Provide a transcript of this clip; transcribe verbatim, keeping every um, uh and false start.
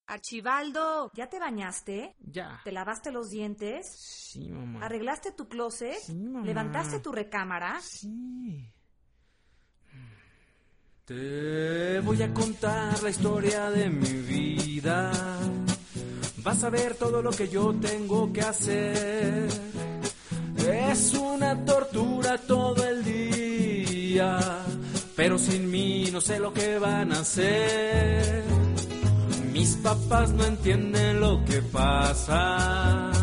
Archibaldo, ¿ya te bañaste? Ya. ¿Te lavaste los dientes? Sí, mamá. ¿Arreglaste tu closet? Sí, mamá. ¿Levantaste tu recámara? Sí. Te voy a contar la historia de mi vida. Vas a ver todo lo que yo tengo que hacer. Es una tortura todo el día, pero sin mí no sé lo que van a hacer. Mis papás no entienden lo que pasa.